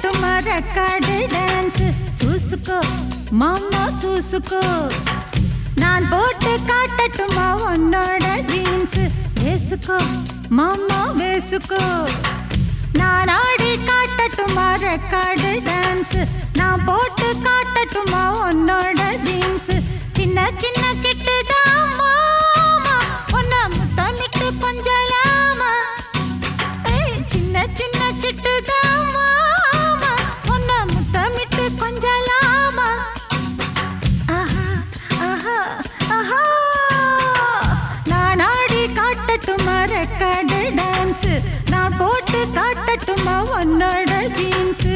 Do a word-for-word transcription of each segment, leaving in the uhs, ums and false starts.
காட்டட்டுமா record dance చూసుకో மாமா చూసుకో நான் போட்டு காட்டட்டுமா உன்னோட ஜீன்ஸ் வேசுக்கோ மாமா வேசுக்கோ நான் ஆடி காட்டட்டுமா ரெக்கார்டு டான்ஸ் நான் போட்டு காட்டட்டுமா உன்னோட ஜீன்ஸ் சின்ன சின்ன சிட்டுதான் மாமா உன்னை முத்தமிட்டு கொஞ்சலாமா சின்ன சின்ன சிட்டுதான் மாமா உன்னை முத்தமிட்டு கொஞ்சலாமா ஆஹா ஆஹா ஆஹா நான் ஆடி காட்டட்டுமா ரெக்கார்டு டான்ஸ் நான் போட்டு காட்டட்டுமா உன்னோட ஜீன்ஸ்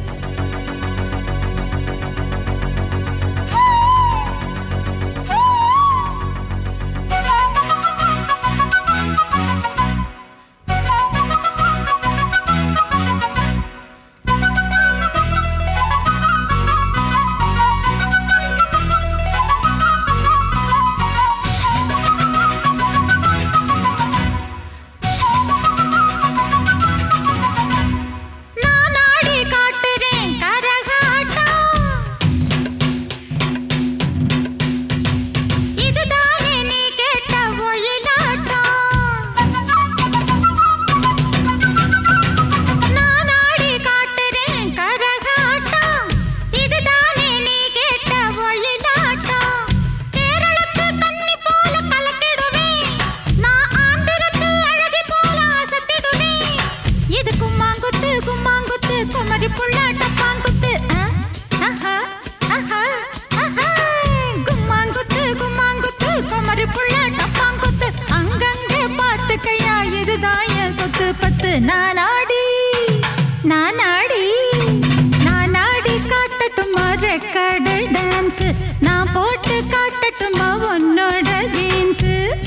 நானாடி நானாடி நானாடி காட்டட்டுமா ரெக்கார்டு டான்ஸ் நான் போட்டு காட்டட்டுமா உன்னோட ஜீன்ஸ்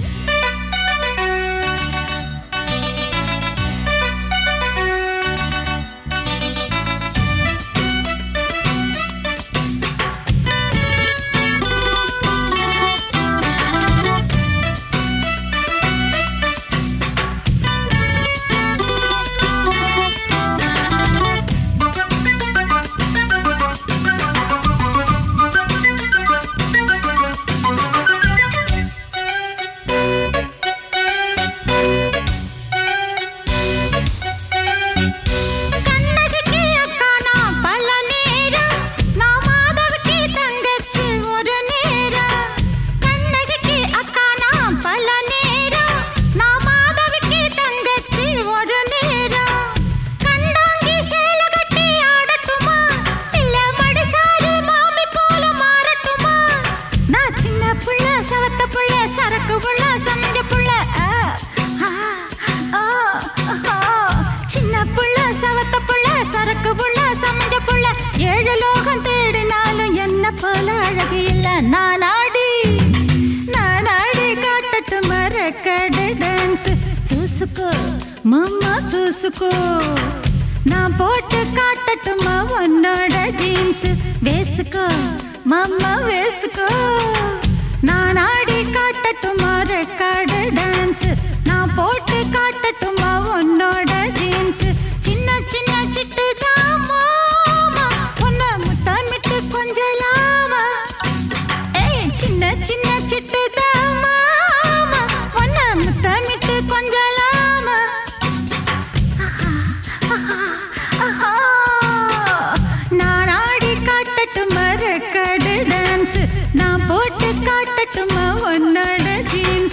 ஏழு லோகம் தேடினாலும் என்ன போல அழகு இல்ல நானாடி நானாடி காட்டட்டுமா ரெக்கார்டு டான்ஸ் చూసుకో மாமா చూసుకో நான் போட்டு காட்டட்டுமா உன்னோட ஜீன்ஸ் வேசுக்கோ மாமா வேசுக்கோ நான் ஆடி காட்டட்டுமா ரெக்கார்டு டான்ஸ் நான் போட்டு காட்டட்டுமா உன்னோட ஜீன்ஸ் சின்ன சின்ன சிட்டுதான் மாமா உன்னை முத்தமிட்டு கொஞ்சலாமா ஏய் சின்ன சின்ன சிட்டுதான் மாமா உன்னை முத்தமிட்டு கொஞ்சலாமா நான் ஆடி காட்டட்டுமா ரெக்கார்டு டான்ஸ் நான் போட்டு காட்டட்டுமா உன்னோட ஜீன்ஸ்